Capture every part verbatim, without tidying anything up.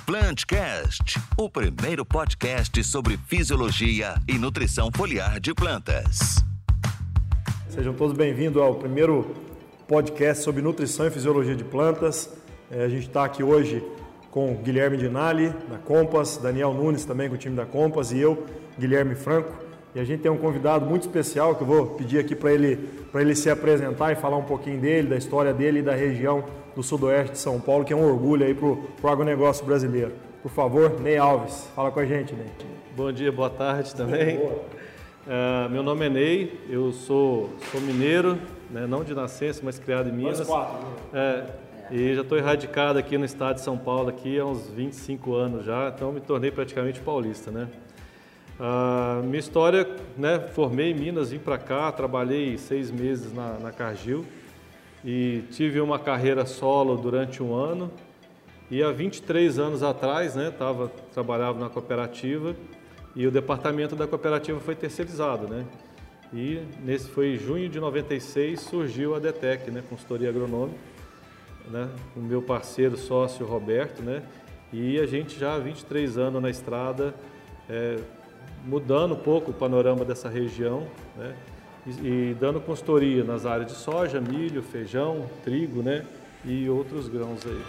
Plantcast, o primeiro podcast sobre fisiologia e nutrição foliar de plantas. Sejam todos bem-vindos ao primeiro podcast sobre nutrição e fisiologia de plantas. É, a gente está aqui hoje com Guilherme Dinali, da Compass, Daniel Nunes também com o time da Compass e eu, Guilherme Franco. E a gente tem um convidado muito especial que eu vou pedir aqui para ele, para ele se apresentar e falar um pouquinho dele, da história dele e da região do sudoeste de São Paulo, que é um orgulho aí para o agronegócio brasileiro. Por favor, Ney Alves, fala com a gente, Ney. Bom dia, boa tarde também. Uh, meu nome é Ney, eu sou, sou mineiro, né, não de nascença, mas criado em Minas. Nós quatro, né? É, e já estou erradicado aqui no estado de São Paulo aqui há uns vinte e cinco anos já, então me tornei praticamente paulista, né? Uh, minha história, né, formei em Minas, vim para cá, trabalhei seis meses na, na Cargill e tive uma carreira solo durante um ano. E há vinte e três anos atrás, né, tava, trabalhava na cooperativa e o departamento da cooperativa foi terceirizado, né? E nesse foi em junho de noventa e seis surgiu a DETEC, né, consultoria agronômica, né, o meu parceiro sócio Roberto, né? E a gente já há vinte e três anos na estrada, é, mudando um pouco o panorama dessa região, né? E, e dando consultoria nas áreas de soja, milho, feijão, trigo, né? E outros grãos aí.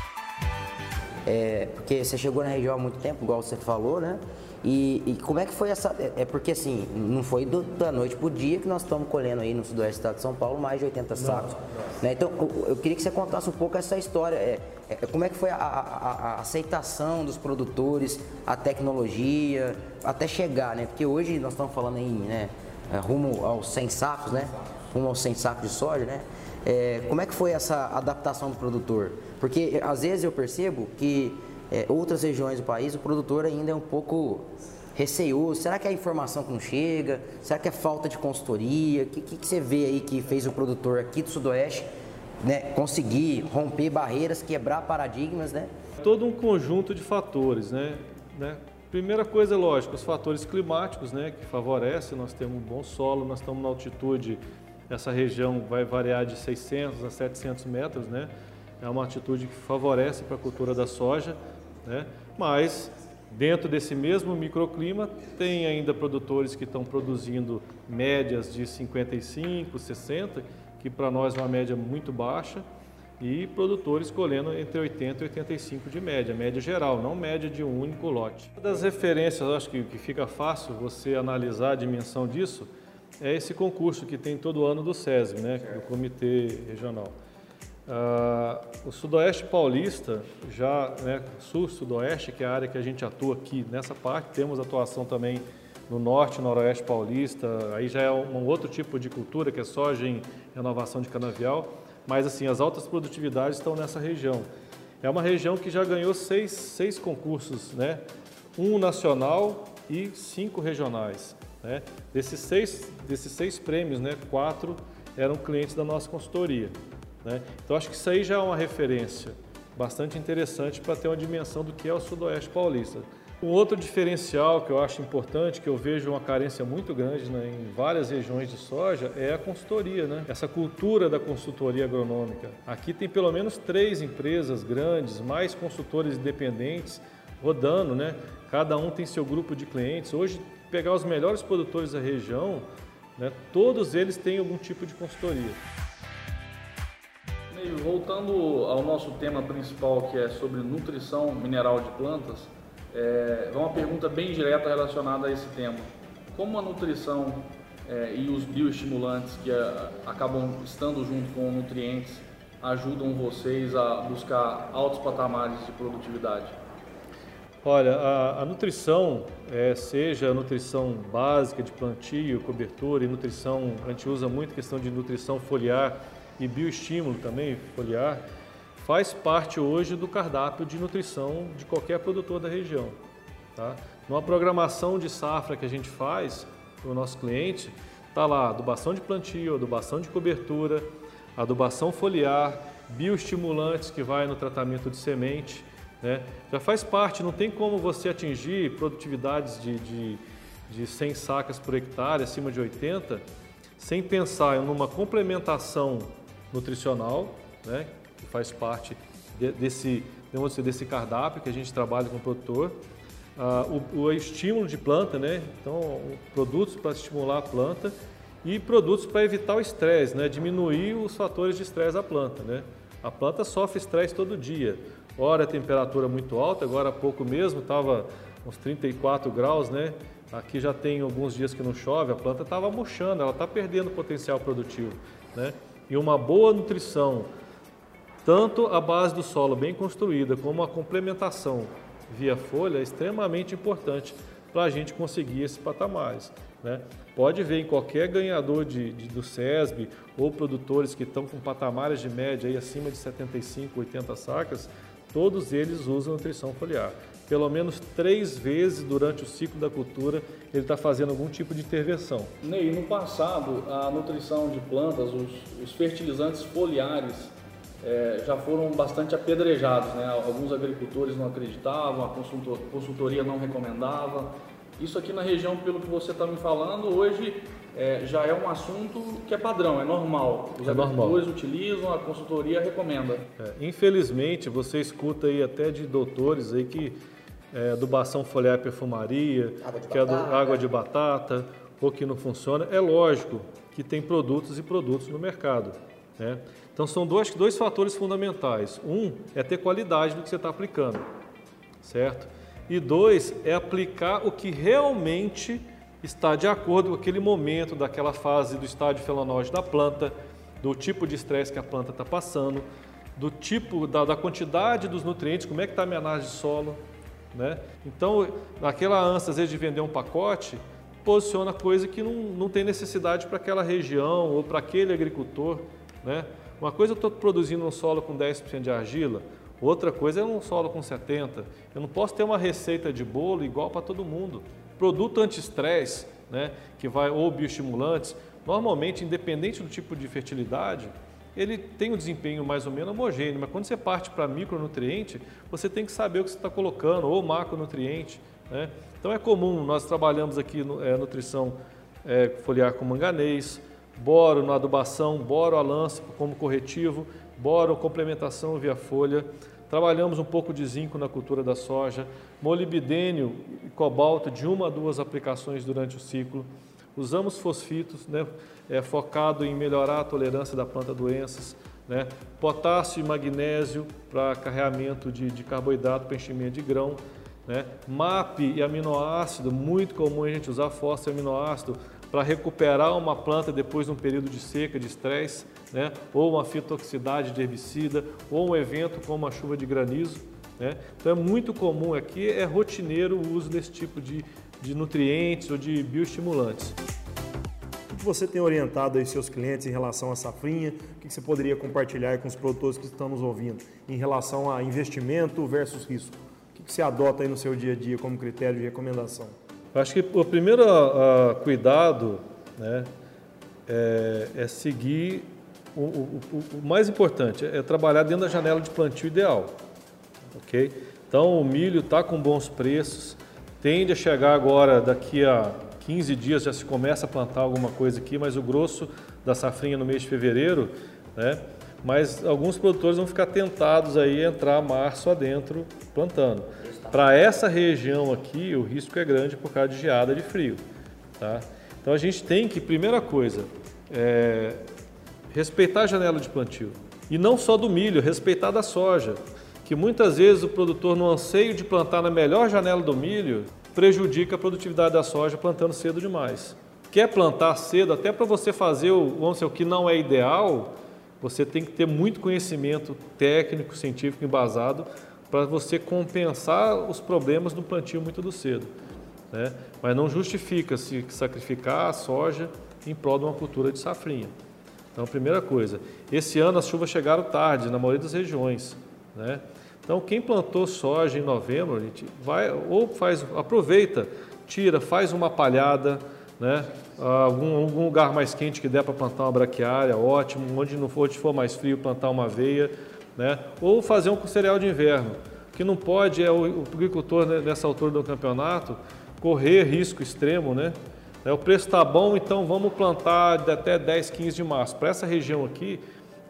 É, porque você chegou na região há muito tempo, igual você falou, né? E, e como é que foi essa... É, é porque assim, não foi do, da noite pro dia que nós estamos colhendo aí no sudoeste do estado de São Paulo mais de oitenta sacos. Não, não. Né? Então, eu, eu queria que você contasse um pouco essa história. É, é, como é que foi a, a, a aceitação dos produtores, a tecnologia, até chegar, né? Porque hoje nós estamos falando aí, né? Rumo aos cem sacos, né? Rumo aos cem sacos de soja, né? É, como é que foi essa adaptação do produtor? Porque às vezes eu percebo que é, outras regiões do país o produtor ainda é um pouco receoso. Será que é a informação que não chega? Será que é falta de consultoria? O que, que, que você vê aí que fez o produtor aqui do Sudoeste, né, conseguir romper barreiras, quebrar paradigmas, né? Todo um conjunto de fatores, né? né? Primeira coisa, lógico, os fatores climáticos, né, que favorecem. Nós temos um bom solo, nós estamos na altitude. Essa região vai variar de seiscentos a setecentos metros, né? É uma altitude que favorece para a cultura da soja, né? Mas dentro desse mesmo microclima tem ainda produtores que estão produzindo médias de cinquenta e cinco, sessenta, que para nós é uma média muito baixa, e produtores colhendo entre oitenta e oitenta e cinco de média, média geral, não média de um único lote. Uma das referências, eu acho que, que fica fácil você analisar a dimensão disso, é esse concurso que tem todo ano do SESB, né, do Comitê Regional. Ah, o Sudoeste Paulista, já, né, Sul-Sudoeste, que é a área que a gente atua aqui nessa parte, temos atuação também no Norte, Noroeste Paulista, aí já é um, um outro tipo de cultura, que é soja em renovação de canavial, mas assim, as altas produtividades estão nessa região. É uma região que já ganhou seis, seis concursos, né, um nacional e cinco regionais. Né? Desses, seis, desses seis prêmios, né, quatro eram clientes da nossa consultoria. Né? Então, acho que isso aí já é uma referência bastante interessante para ter uma dimensão do que é o Sudoeste Paulista. Um outro diferencial que eu acho importante, que eu vejo uma carência muito grande, né, em várias regiões de soja, é a consultoria, né? Essa cultura da consultoria agronômica. Aqui tem pelo menos três empresas grandes, mais consultores independentes rodando, né? Cada um tem seu grupo de clientes. Hoje, pegar os melhores produtores da região, né, todos eles têm algum tipo de consultoria. Voltando ao nosso tema principal, que é sobre nutrição mineral de plantas, é uma pergunta bem direta relacionada a esse tema. Como a nutrição é, e os bioestimulantes que a, acabam estando junto com nutrientes ajudam vocês a buscar altos patamares de produtividade? Olha, a, a nutrição, é, seja a nutrição básica de plantio, cobertura e nutrição, a gente usa muito a questão de nutrição foliar e bioestímulo também, foliar, faz parte hoje do cardápio de nutrição de qualquer produtor da região. Tá? Numa programação de safra que a gente faz para o nosso cliente, está lá adubação de plantio, adubação de cobertura, adubação foliar, bioestimulantes que vai no tratamento de semente, né? Já faz parte, não tem como você atingir produtividades de, de, de cem sacas por hectare, acima de oitenta, sem pensar em uma complementação nutricional, né? Que faz parte desse, desse cardápio que a gente trabalha com o produtor. Ah, o, o estímulo de planta, né? Então, produtos para estimular a planta e produtos para evitar o estresse, né? Diminuir os fatores de estresse da planta, né? A planta sofre estresse todo dia. Ora a temperatura muito alta, agora há pouco mesmo estava uns trinta e quatro graus, né? Aqui já tem alguns dias que não chove, a planta estava murchando, ela está perdendo potencial produtivo, né? E uma boa nutrição, tanto a base do solo bem construída como a complementação via folha é extremamente importante para a gente conseguir esses patamares, né? Pode ver em qualquer ganhador de, de, do SESB ou produtores que estão com patamares de média aí acima de setenta e cinco, oitenta sacas, todos eles usam nutrição foliar. Pelo menos três vezes durante o ciclo da cultura ele está fazendo algum tipo de intervenção. Ney, no passado a nutrição de plantas, os, os fertilizantes foliares É, já foram bastante apedrejados, né? Alguns agricultores não acreditavam, a consultor, consultoria não recomendava. Isso aqui na região, pelo que você está me falando, hoje é, já é um assunto que é padrão, é normal. Os é agricultores normal. utilizam, a consultoria recomenda. É, infelizmente, você escuta aí até de doutores aí que é, adubação foliar é perfumaria, Água de que é do, batata. água de batata, ou que não funciona. É lógico que tem produtos e produtos no mercado, né? Então são dois, dois fatores fundamentais. Um é ter qualidade do que você está aplicando, certo? E dois é aplicar o que realmente está de acordo com aquele momento, daquela fase do estágio felanóide da planta, do tipo de estresse que a planta está passando, do tipo, da, da quantidade dos nutrientes, como é que está a minha análise de solo, né? Então, naquela ânsia, às vezes, de vender um pacote, posiciona coisa que não, não tem necessidade para aquela região ou para aquele agricultor, né? Uma coisa eu estou produzindo um solo com dez por cento de argila, outra coisa é um solo com setenta por cento. Eu não posso ter uma receita de bolo igual para todo mundo. Produto anti-estresse, né, que vai, ou bioestimulantes, normalmente, independente do tipo de fertilidade, ele tem um desempenho mais ou menos homogêneo, mas quando você parte para micronutriente, você tem que saber o que você está colocando, ou macronutriente, né? Então é comum, nós trabalhamos aqui no, é, nutrição é, foliar com manganês, boro na adubação, boro a lance como corretivo, boro complementação via folha. Trabalhamos um pouco de zinco na cultura da soja, molibdênio e cobalto de uma a duas aplicações durante o ciclo. Usamos fosfitos, né, é, focado em melhorar a tolerância da planta a doenças, né, potássio e magnésio para carreamento de, de carboidrato para enchimento de grão, né, M A P e aminoácido, muito comum a gente usar fósforo e aminoácido para recuperar uma planta depois de um período de seca, de estresse, né? Ou uma fitotoxicidade de herbicida, ou um evento como a chuva de granizo, né? Então é muito comum aqui, é rotineiro o uso desse tipo de, de nutrientes ou de bioestimulantes. O que você tem orientado aí seus clientes em relação à safrinha? O que você poderia compartilhar com os produtores que estão nos ouvindo em relação a investimento versus risco? O que você adota aí no seu dia a dia como critério de recomendação? Eu acho que o primeiro uh, cuidado, né, é, é seguir, o, o, o mais importante é trabalhar dentro da janela de plantio ideal, ok? Então o milho está com bons preços, tende a chegar agora, daqui a quinze dias já se começa a plantar alguma coisa aqui, mas o grosso da safrinha no mês de fevereiro, né? Mas alguns produtores vão ficar tentados aí a entrar março adentro plantando. Para essa região aqui, o risco é grande por causa de geada, de frio, tá? Então a gente tem que, primeira coisa, é, respeitar a janela de plantio. E não só do milho, respeitar da soja, que muitas vezes o produtor, no anseio de plantar na melhor janela do milho, prejudica a produtividade da soja plantando cedo demais. Quer plantar cedo, até para você fazer o, vamos dizer, o que não é ideal, você tem que ter muito conhecimento técnico, científico embasado para você compensar os problemas do plantio muito do cedo, né? Mas não justifica se sacrificar a soja em prol de uma cultura de safrinha. Então, primeira coisa, esse ano as chuvas chegaram tarde na maioria das regiões, né? Então, quem plantou soja em novembro, a gente vai ou faz, aproveita, tira, faz uma palhada, né? Algum, algum lugar mais quente que der para plantar uma braquiária, ótimo. Onde não for, onde for mais frio, plantar uma aveia, né? Ou fazer um cereal de inverno. O que não pode é o, o agricultor, né, nessa altura do campeonato, correr risco extremo, né? O preço está bom, então vamos plantar até dez, quinze de março. Para essa região aqui,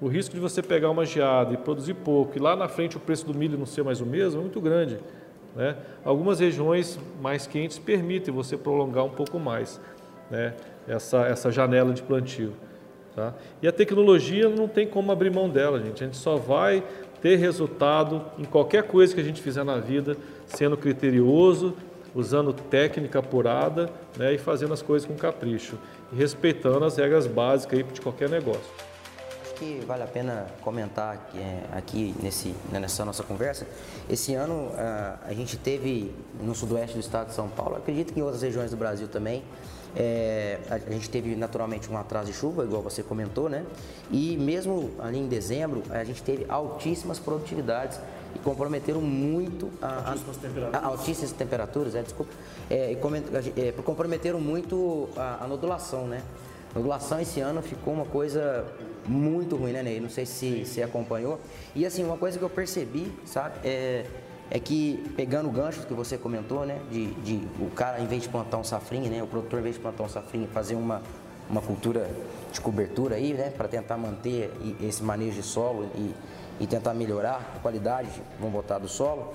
o risco de você pegar uma geada e produzir pouco e lá na frente o preço do milho não ser mais o mesmo é muito grande, né? Algumas regiões mais quentes permitem você prolongar um pouco mais, né, essa, essa janela de plantio. Tá? E a tecnologia não tem como abrir mão dela, gente. A gente só vai ter resultado em qualquer coisa que a gente fizer na vida, sendo criterioso, usando técnica apurada, né, e fazendo as coisas com capricho e respeitando as regras básicas aí de qualquer negócio. Acho que vale a pena comentar aqui, é, aqui nesse, nessa nossa conversa. Esse ano a, a gente teve no sudoeste do estado de São Paulo, acredito que em outras regiões do Brasil também, é, a, a gente teve naturalmente um atraso de chuva, igual você comentou, né? E mesmo ali em dezembro, a gente teve altíssimas produtividades e comprometeram muito a, altíssimas, a, temperaturas. A, altíssimas temperaturas, é, desculpa, é, e coment, é, comprometeram muito a, a nodulação, né? A nodulação esse ano ficou uma coisa muito ruim, né, Ney? Não sei se você acompanhou. E assim, uma coisa que eu percebi, sabe, é, é que pegando o gancho que você comentou, né, de, de o cara, em vez de plantar um safrinha, né, o produtor, em vez de plantar um safrinha, fazer uma, uma cultura de cobertura aí, né, para tentar manter esse manejo de solo e, e tentar melhorar a qualidade, vamos botar, do solo,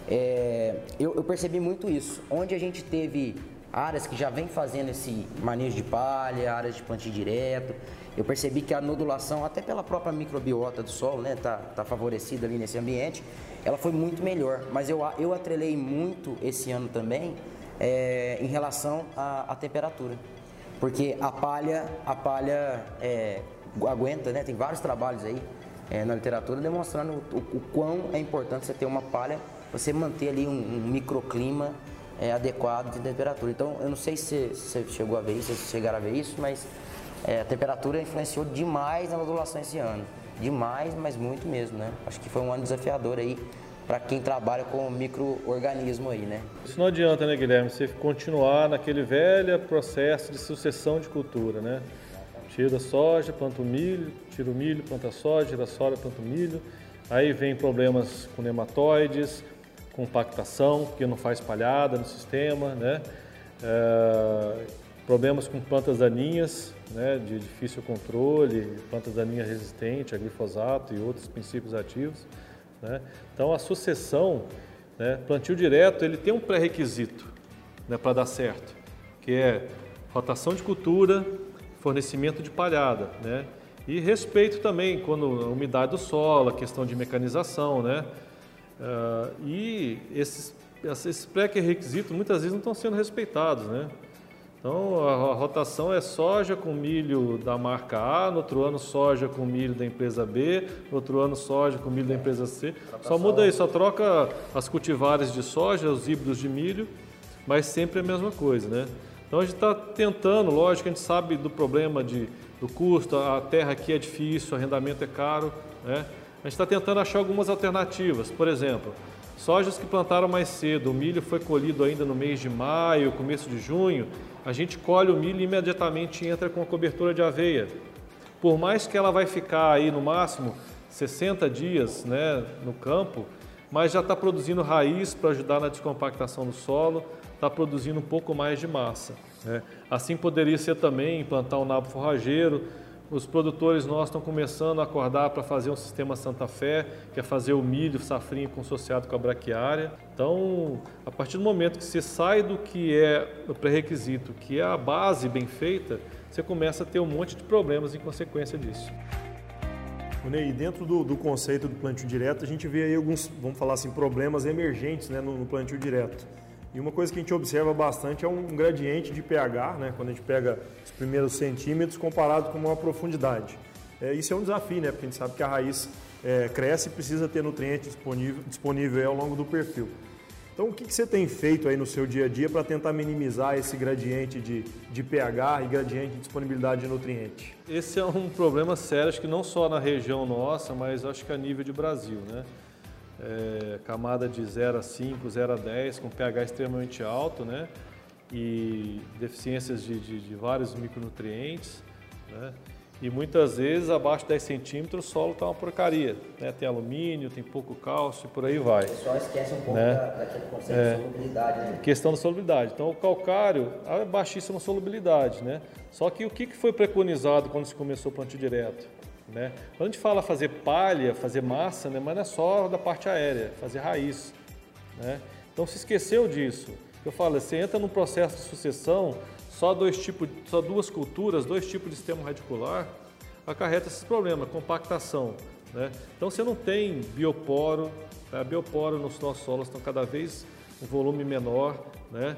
é, eu, eu percebi muito isso. Onde a gente teve áreas que já vem fazendo esse manejo de palha, áreas de plantio direto, eu percebi que a nodulação, até pela própria microbiota do solo, né, tá, tá favorecida ali nesse ambiente, ela foi muito melhor. Mas eu, eu atrelei muito esse ano também é, em relação à, à temperatura. Porque a palha, a palha é, aguenta, né, tem vários trabalhos aí é, na literatura demonstrando o, o quão é importante você ter uma palha, você manter ali um, um microclima é, adequado de temperatura. Então, eu não sei se você chegou a ver isso, se chegaram a ver isso, mas é, a temperatura influenciou demais na modulação esse ano. Demais, mas muito mesmo, né? Acho que foi um ano desafiador aí para quem trabalha com micro-organismo aí, né? Isso não adianta, né, Guilherme? Você continuar naquele velho processo de sucessão de cultura, né? Tira a soja, planta o milho, tira o milho, planta a soja, tira a soja, planta o milho. Aí vem problemas com nematóides, compactação, porque não faz palhada no sistema, né? É, problemas com plantas daninhas, né, de difícil controle, plantas daninhas resistentes a glifosato e outros princípios ativos, né? Então a sucessão, né, plantio direto, ele tem um pré-requisito, né, para dar certo, que é rotação de cultura, fornecimento de palhada, né, e respeito também quando a umidade do solo, a questão de mecanização, né? Uh, e esses, esses pré-requisitos muitas vezes não estão sendo respeitados, né? Então a, a rotação é soja com milho da marca A, no outro ano soja com milho da empresa B, no outro ano soja com milho da empresa C. Só muda isso, só troca as cultivares de soja, os híbridos de milho, mas sempre a mesma coisa, né? Então a gente está tentando, lógico, a gente sabe do problema de, do custo, a terra aqui é difícil, o arrendamento é caro, né? A gente está tentando achar algumas alternativas. Por exemplo, sojas que plantaram mais cedo, o milho foi colhido ainda no mês de maio, começo de junho, a gente colhe o milho e imediatamente entra com a cobertura de aveia. Por mais que ela vai ficar aí no máximo sessenta dias, né, no campo, mas já está produzindo raiz para ajudar na descompactação do solo, está produzindo um pouco mais de massa, né? Assim poderia ser também implantar um nabo forrageiro. Os produtores nossos estão começando a acordar para fazer um sistema Santa Fé, que é fazer o milho safrinha consociado com a braquiária. Então, a partir do momento que você sai do que é o pré-requisito, que é a base bem feita, você começa a ter um monte de problemas em consequência disso. Ney, dentro do, do conceito do plantio direto, a gente vê aí alguns, vamos falar assim, problemas emergentes, né, no, no plantio direto. E uma coisa que a gente observa bastante é um gradiente de pH, né, quando a gente pega os primeiros centímetros comparado com uma profundidade. É, isso é um desafio, né, porque a gente sabe que a raiz é, cresce e precisa ter nutriente disponível, disponível aí ao longo do perfil. Então, o que, que você tem feito aí no seu dia a dia para tentar minimizar esse gradiente de, de pH e gradiente de disponibilidade de nutriente? Esse é um problema sério, acho que não só na região nossa, mas acho que a nível de Brasil, né? É, camada de zero a cinco, zero a dez, com pH extremamente alto, né? E deficiências de, de, de vários micronutrientes, né? E muitas vezes abaixo de dez centímetros o solo está uma porcaria, né? Tem alumínio, tem pouco cálcio e por aí vai. O pessoal esquece um pouco, né, da, daquele conceito é, de solubilidade, né? Questão da solubilidade. Então o calcário é baixíssima solubilidade, né? Só que o que foi preconizado quando se começou o plantio direto? Né? Quando a gente fala fazer palha, fazer massa, né? Mas não é só da parte aérea, fazer raiz. Né? Então se esqueceu disso. Eu falo, você entra num processo de sucessão, só, dois tipos, só duas culturas, dois tipos de sistema radicular, acarreta esses problemas, compactação. Né? Então você não tem bioporo, tá? Bioporo nos nossos solos estão cada vez um volume menor, né?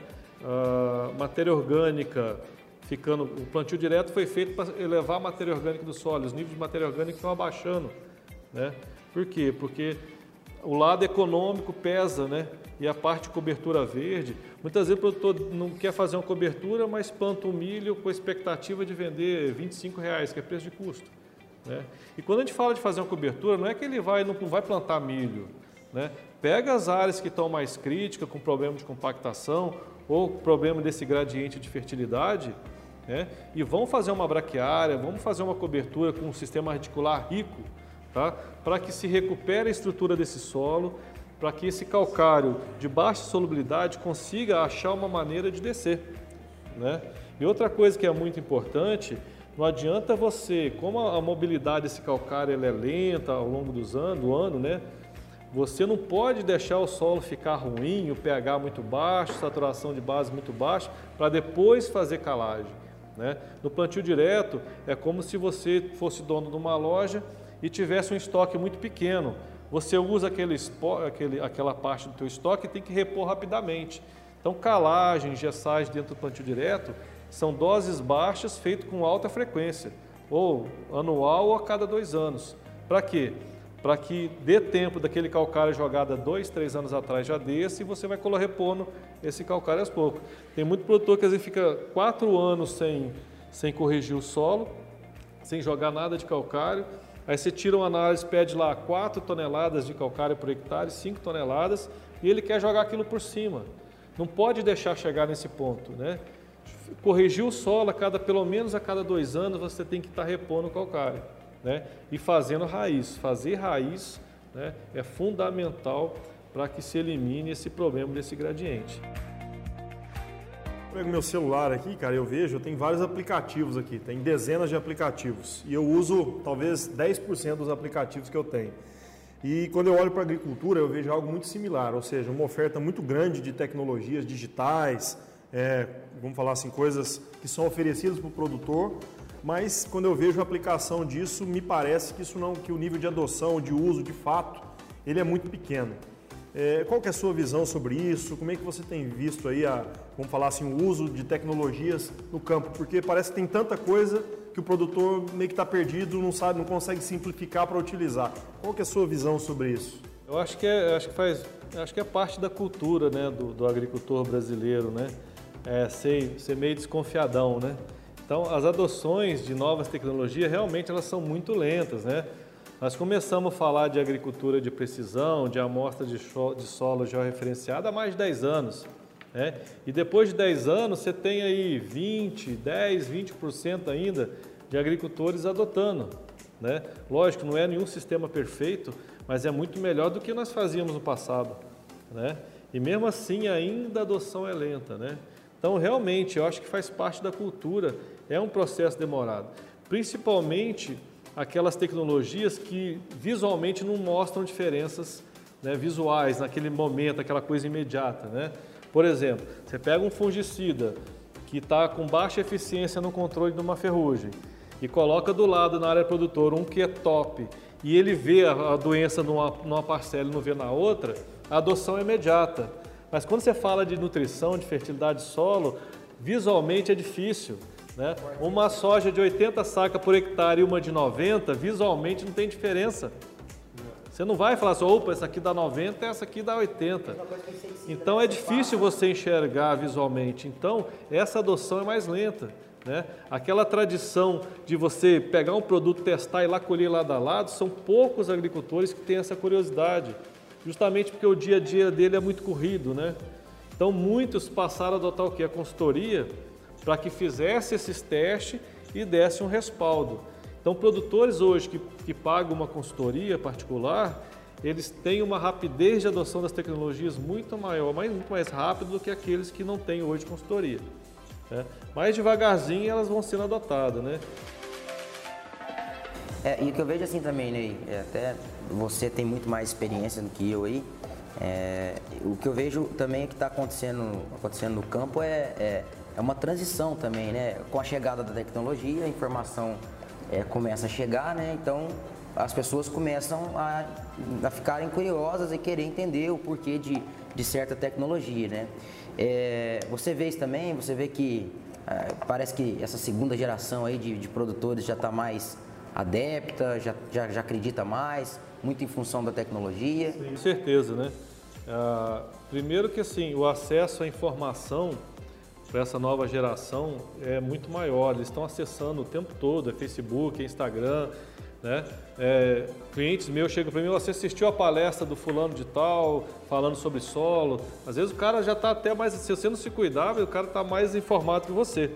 A matéria orgânica ficando, o plantio direto foi feito para elevar a matéria orgânica do solo, os níveis de matéria orgânica estão abaixando. Né? Por quê? Porque o lado econômico pesa, né? E a parte de cobertura verde, muitas vezes o produtor não quer fazer uma cobertura, mas planta um milho com a expectativa de vender vinte e cinco reais, que é preço de custo. Né? E quando a gente fala de fazer uma cobertura, não é que ele vai, não vai plantar milho. Né? Pega as áreas que estão mais críticas, com problema de compactação ou problema desse gradiente de fertilidade, né? E vão fazer uma braquiária, vamos fazer uma cobertura com um sistema radicular rico, tá? Para que se recupere a estrutura desse solo, para que esse calcário de baixa solubilidade consiga achar uma maneira de descer. Né? E outra coisa que é muito importante, não adianta você, como a mobilidade desse calcário ela é lenta ao longo dos anos, do ano, né? Você não pode deixar o solo ficar ruim, o pH muito baixo, saturação de base muito baixa, para depois fazer calagem. Né? No plantio direto, é como se você fosse dono de uma loja e tivesse um estoque muito pequeno. Você usa aquele, aquele, aquela parte do teu estoque e tem que repor rapidamente. Então, calagem, gessagem dentro do plantio direto são doses baixas feitas com alta frequência, ou anual ou a cada dois anos. Para quê? Para que dê tempo daquele calcário jogado há dois, três anos atrás já desça e você vai repondo esse calcário aos poucos. Tem muito produtor que às vezes fica quatro anos sem, sem corrigir o solo, sem jogar nada de calcário. Aí você tira uma análise, pede lá quatro toneladas de calcário por hectare, cinco toneladas, e ele quer jogar aquilo por cima. Não pode deixar chegar nesse ponto, né? Corrigir o solo, a cada, pelo menos a cada dois anos, você tem que estar repondo o calcário, né? E fazendo raiz. Fazer raiz, né, é fundamental para que se elimine esse problema desse gradiente. Eu pego meu celular aqui, cara, eu vejo, eu tenho vários aplicativos aqui, tem dezenas de aplicativos e eu uso talvez dez por cento dos aplicativos que eu tenho. E quando eu olho para a agricultura, eu vejo algo muito similar, ou seja, uma oferta muito grande de tecnologias digitais, é, vamos falar assim, coisas que são oferecidas para o produtor, mas quando eu vejo a aplicação disso, me parece que, isso não, que o nível de adoção, de uso, de fato, ele é muito pequeno. É, qual que é a sua visão sobre isso? Como é que você tem visto aí, a, vamos falar assim, o uso de tecnologias no campo? Porque parece que tem tanta coisa que o produtor meio que está perdido, não sabe, não consegue simplificar para utilizar. Qual que é a sua visão sobre isso? Eu acho que é, acho que faz, acho que é parte da cultura, né, do, do agricultor brasileiro, né? É, ser, ser meio desconfiadão, né? Então, as adoções de novas tecnologias realmente elas são muito lentas, né? Nós começamos a falar de agricultura de precisão, de amostra de, de solo georreferenciada há mais de dez anos. Né? E depois de dez anos, você tem aí vinte, dez, vinte por cento ainda de agricultores adotando. Né? Lógico, não é nenhum sistema perfeito, mas é muito melhor do que nós fazíamos no passado. Né? E mesmo assim, ainda a adoção é lenta. Né? Então, realmente, eu acho que faz parte da cultura, é um processo demorado. Principalmente aquelas tecnologias que visualmente não mostram diferenças, né, visuais naquele momento, aquela coisa imediata. Né? Por exemplo, você pega um fungicida que está com baixa eficiência no controle de uma ferrugem e coloca do lado na área produtora um que é top e ele vê a, a doença numa, numa parcela e não vê na outra, a adoção é imediata. Mas quando você fala de nutrição, de fertilidade de solo, visualmente é difícil. Né? Uma soja de oitenta sacas por hectare e uma de noventa, visualmente não tem diferença. Você não vai falar assim, opa, essa aqui dá noventa, essa aqui dá oitenta. Então é difícil você enxergar visualmente. Então essa adoção é mais lenta. Né? Aquela tradição de você pegar um produto, testar e lá colher lado a lado, são poucos agricultores que têm essa curiosidade. Justamente porque o dia a dia dele é muito corrido. Né? Então muitos passaram a adotar o quê? A consultoria, para que fizesse esses testes e desse um respaldo. Então, produtores hoje que, que pagam uma consultoria particular, eles têm uma rapidez de adoção das tecnologias muito maior, mas muito mais rápido do que aqueles que não têm hoje consultoria. Né? Mais devagarzinho elas vão sendo adotadas. Né? É, e o que eu vejo assim também, Ney, é, até você tem muito mais experiência do que eu aí, é, o que eu vejo também é que está acontecendo, acontecendo no campo é, é, é uma transição também, né? Com a chegada da tecnologia, a informação é, começa a chegar, né? Então as pessoas começam a, a ficarem curiosas e querer entender o porquê de, de certa tecnologia, né? É, você vê isso também, você vê que é, parece que essa segunda geração aí de, de produtores já está mais adepta, já, já, já acredita mais, muito em função da tecnologia. Sim, com certeza, né? Ah, primeiro que assim, o acesso à informação para essa nova geração é muito maior, eles estão acessando o tempo todo, é Facebook, é Instagram, né? É, clientes meus chegam para mim, você assistiu a palestra do fulano de tal, falando sobre solo, às vezes o cara já está até mais, se você não se cuidar, o cara está mais informado que você.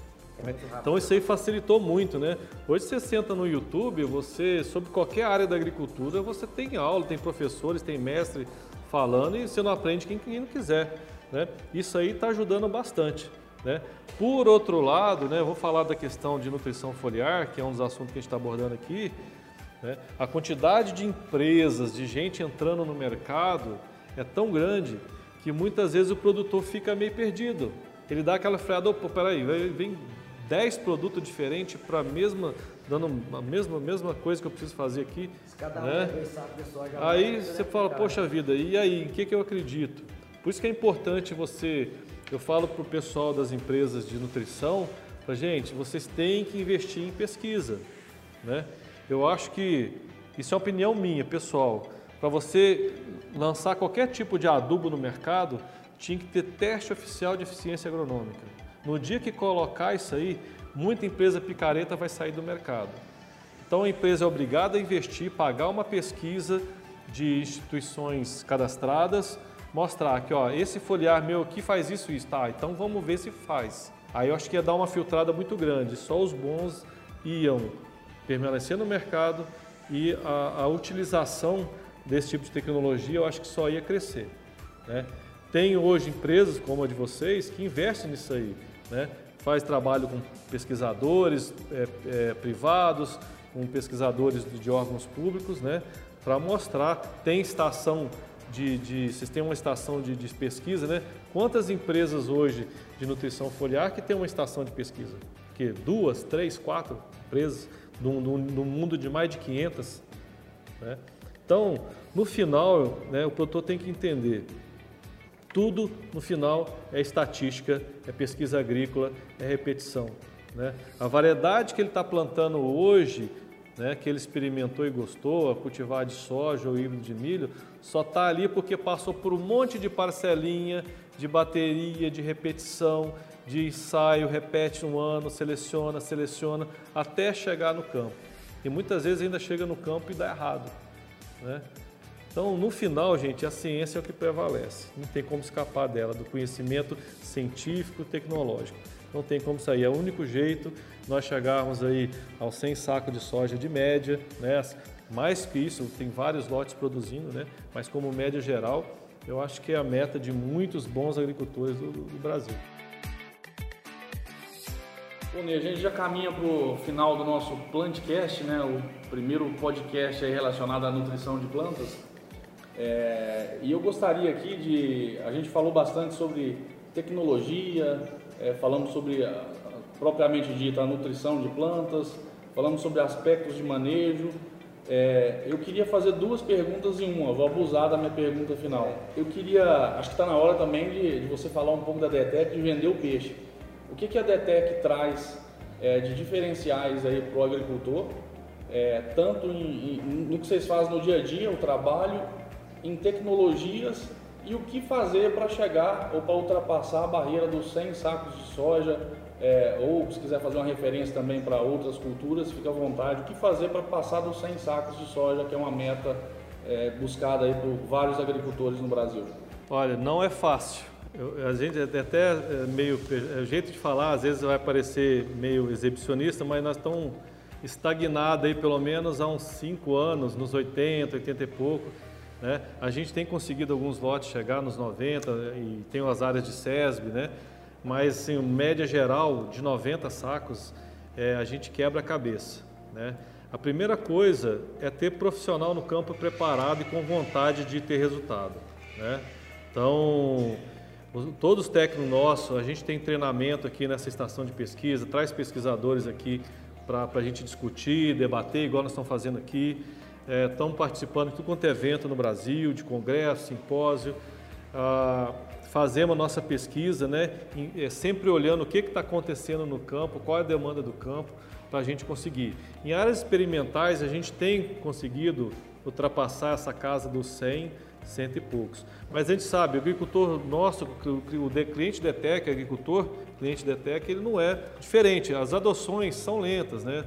Então isso aí facilitou muito, né? Hoje você senta no YouTube, você, sobre qualquer área da agricultura, você tem aula, tem professores, tem mestre falando e você não aprende quem, quem não quiser, né? Isso aí está ajudando bastante, né? Por outro lado, né, eu vou falar da questão de nutrição foliar, que é um dos assuntos que a gente está abordando aqui, né? A quantidade de empresas, de gente entrando no mercado é tão grande que muitas vezes o produtor fica meio perdido. Ele dá aquela freada, opa, peraí, vem dez produtos diferentes para a mesma, dando a mesma, mesma coisa que eu preciso fazer aqui. Cada um né? é sabe, pessoal, já aí você fala, poxa vida, e aí, em que, que eu acredito? Por isso que é importante você, eu falo para o pessoal das empresas de nutrição, para gente, vocês têm que investir em pesquisa, né? Eu acho que, isso é uma opinião minha, pessoal, para você lançar qualquer tipo de adubo no mercado, tinha que ter teste oficial de eficiência agronômica. No dia que colocar isso aí, muita empresa picareta vai sair do mercado. Então a empresa é obrigada a investir, pagar uma pesquisa de instituições cadastradas, mostrar que ó, esse foliar meu aqui faz isso e isso, tá, então vamos ver se faz. Aí eu acho que ia dar uma filtrada muito grande, só os bons iam permanecer no mercado e a, a utilização desse tipo de tecnologia eu acho que só ia crescer, né? Tem hoje empresas como a de vocês que investem nisso aí, né? Faz trabalho com pesquisadores é, é, privados, com pesquisadores de órgãos públicos, né? Para mostrar, tem estação de, de, vocês têm uma estação de, de pesquisa, né? Quantas empresas hoje de nutrição foliar que tem uma estação de pesquisa? Que duas, três, quatro empresas no, no, no mundo de mais de quinhentas, né? Então, no final, né, o produtor tem que entender. Tudo, no final, é estatística, é pesquisa agrícola, é repetição, né? A variedade que ele está plantando hoje, né, que ele experimentou e gostou, a cultivar de soja ou híbrido de milho, só está ali porque passou por um monte de parcelinha, de bateria, de repetição, de ensaio, repete um ano, seleciona, seleciona, até chegar no campo. E muitas vezes ainda chega no campo e dá errado, né? Então, no final, gente, a ciência é o que prevalece. Não tem como escapar dela, do conhecimento científico e tecnológico. Não tem como sair. É o único jeito nós chegarmos aí aos cem sacos de soja de média, né? Mais que isso, tem vários lotes produzindo, né? Mas como média geral, eu acho que é a meta de muitos bons agricultores do, do Brasil. Bom, Ney, a gente já caminha para o final do nosso Plantcast, né? O primeiro podcast aí relacionado à nutrição de plantas. É, e eu gostaria aqui de... A gente falou bastante sobre tecnologia, é, falamos sobre a, a, propriamente dita a nutrição de plantas, falamos sobre aspectos de manejo. É, eu queria fazer duas perguntas em uma, vou abusar da minha pergunta final. Eu queria, acho que está na hora também de, de você falar um pouco da DETEC, de vender o peixe. O que, que a DETEC traz é, de diferenciais aí para o agricultor, é, tanto em, em, no que vocês fazem no dia a dia, o trabalho, em tecnologias e o que fazer para chegar ou para ultrapassar a barreira dos cem sacos de soja, é, ou se quiser fazer uma referência também para outras culturas, fica à vontade. O que fazer para passar dos cem sacos de soja, que é uma meta é, buscada aí por vários agricultores no Brasil? Olha, não é fácil. Eu, a gente até é meio, é, o jeito de falar às vezes vai parecer meio exibicionista, mas nós estamos estagnados aí pelo menos há uns cinco anos, nos oitenta, oitenta e pouco. Né? A gente tem conseguido alguns lotes chegar nos noventa e tem as áreas de SESB, né? Mas assim, média geral de noventa sacos, é, a gente quebra a cabeça, né? A primeira coisa é ter profissional no campo preparado e com vontade de ter resultado, né? Então, todos os técnicos nossos, a gente tem treinamento aqui nessa estação de pesquisa, traz pesquisadores aqui para a gente discutir, debater, igual nós estamos fazendo aqui. É, estamos participando de tudo quanto é evento no Brasil, de congresso, simpósio. Ah, fazemos a nossa pesquisa, né? E, é, sempre olhando o que está acontecendo no campo, qual é a demanda do campo, para a gente conseguir. Em áreas experimentais, a gente tem conseguido ultrapassar essa casa dos cem, cento e poucos. Mas a gente sabe, o agricultor nosso, o cliente D T E C, agricultor, cliente D T E C, ele não é diferente. As adoções são lentas, né?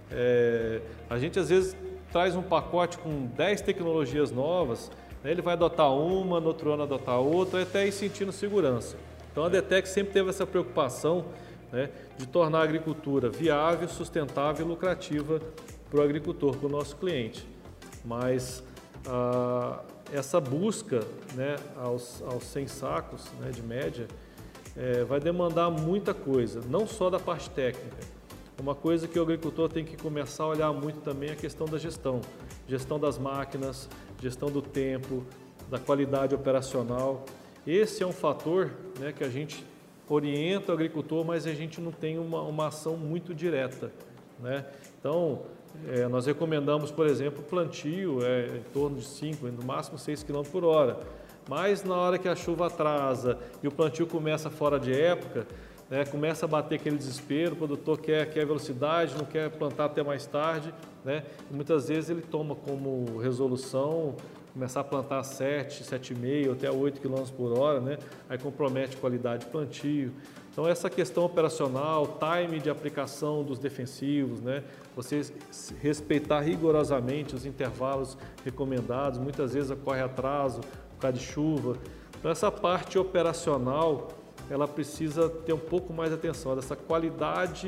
É, a gente às vezes traz um pacote com dez tecnologias novas, né? Ele vai adotar uma, no outro ano adotar outra, até ir sentindo segurança. Então a D T E C sempre teve essa preocupação, né, de tornar a agricultura viável, sustentável e lucrativa para o agricultor, para o nosso cliente. Mas ah, essa busca, né, aos, aos cem sacos, né, de média, é, vai demandar muita coisa, não só da parte técnica. Uma coisa que o agricultor tem que começar a olhar muito também é a questão da gestão. Gestão das máquinas, gestão do tempo, da qualidade operacional. Esse é um fator, né, que a gente orienta o agricultor, mas a gente não tem uma, uma ação muito direta, né? Então, é, nós recomendamos, por exemplo, plantio é, em torno de cinco, no máximo seis quilômetros por hora. Mas na hora que a chuva atrasa e o plantio começa fora de época, né, começa a bater aquele desespero, o produtor quer, quer velocidade, não quer plantar até mais tarde, né? E muitas vezes ele toma como resolução começar a plantar sete, sete vírgula cinco até oito quilômetros por hora, né? Aí compromete a qualidade de plantio. Então essa questão operacional, time de aplicação dos defensivos, né? Você respeitar rigorosamente os intervalos recomendados, muitas vezes ocorre atraso por causa de chuva. Então essa parte operacional, ela precisa ter um pouco mais de atenção, dessa qualidade,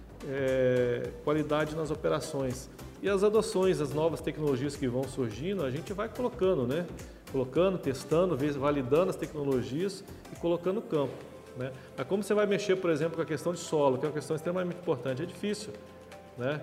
é, qualidade nas operações. E as adoções, as novas tecnologias que vão surgindo, a gente vai colocando, né? Colocando, testando, validando as tecnologias e colocando no campo, né? Mas como você vai mexer, por exemplo, com a questão de solo, que é uma questão extremamente importante, é difícil, né?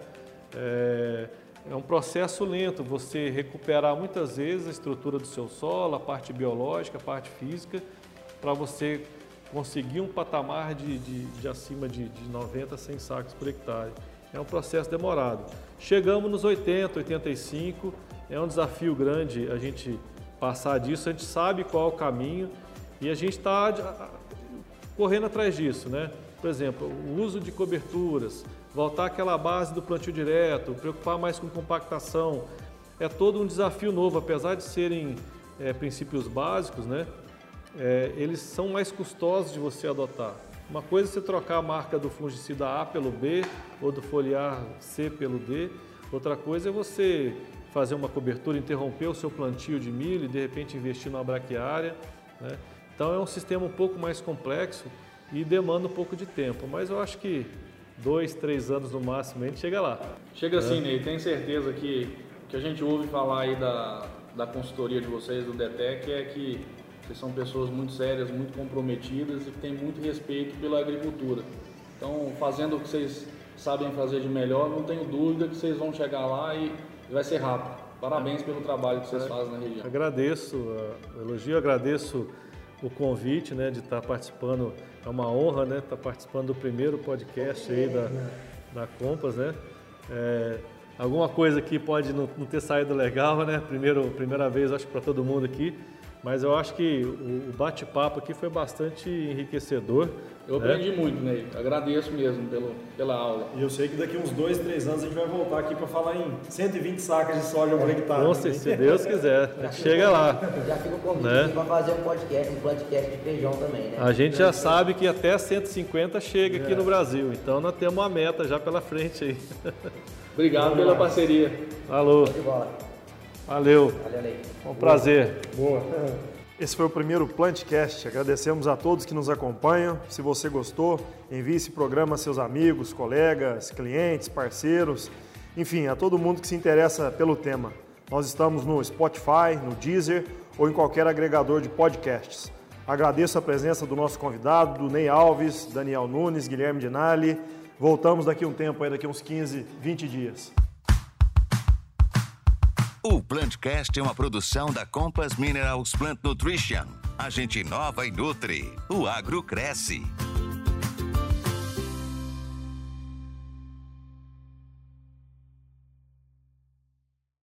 É, é um processo lento, você recuperar muitas vezes a estrutura do seu solo, a parte biológica, a parte física, para você conseguir um patamar de, de, de acima de, de noventa, cem sacos por hectare. É um processo demorado. Chegamos nos oitenta, oitenta e cinco, é um desafio grande a gente passar disso, a gente sabe qual é o caminho e a gente está correndo atrás disso, né? Por exemplo, o uso de coberturas, voltar àquela base do plantio direto, preocupar mais com compactação, é todo um desafio novo, apesar de serem é, princípios básicos, né? É, eles são mais custosos de você adotar. Uma coisa é você trocar a marca do fungicida A pelo B ou do foliar C pelo D. Outra coisa é você fazer uma cobertura, interromper o seu plantio de milho e de repente investir numa braquiária, né? Então é um sistema um pouco mais complexo e demanda um pouco de tempo. Mas eu acho que dois, três anos no máximo a gente chega lá. Chega sim, Ney. Tenho certeza que que a gente ouve falar aí da, da consultoria de vocês, do D T E C, é que vocês são pessoas muito sérias, muito comprometidas e que têm muito respeito pela agricultura. Então, fazendo o que vocês sabem fazer de melhor, não tenho dúvida que vocês vão chegar lá e vai ser rápido. Parabéns pelo trabalho que vocês fazem na região. Agradeço o elogio, agradeço o convite, né, de estar participando. É uma honra, né, estar participando do primeiro podcast aí da, da Compass, né? É, alguma coisa aqui pode não, não ter saído legal, né? Primeiro, primeira vez, acho que para todo mundo aqui. Mas eu acho que o bate-papo aqui foi bastante enriquecedor. Eu né? aprendi muito, Ney. Agradeço mesmo pelo, pela aula. E eu sei que daqui uns dois, três anos a gente vai voltar aqui para falar em cento e vinte sacas de soja por hectare. Nossa, se Deus quiser, a gente chega lá. Já fica o convite né? para fazer um podcast, um podcast de feijão também, né? A gente já sabe que até cento e cinquenta chega aqui é. no Brasil, então nós temos uma meta já pela frente aí. Obrigado pela parceria. Falou. Valeu. Valeu, um prazer. Boa. Esse foi o primeiro Plantcast. Agradecemos a todos que nos acompanham. Se você gostou, envie esse programa a seus amigos, colegas, clientes, parceiros, enfim, a todo mundo que se interessa pelo tema. Nós estamos no Spotify, no Deezer ou em qualquer agregador de podcasts. Agradeço a presença do nosso convidado, do Ney Alves, Daniel Nunes, Guilherme Dinali. Voltamos daqui a um tempo, aí, daqui a uns quinze, vinte dias. O Plantcast é uma produção da Compass Minerals Plant Nutrition. A gente inova e nutre. O agro cresce.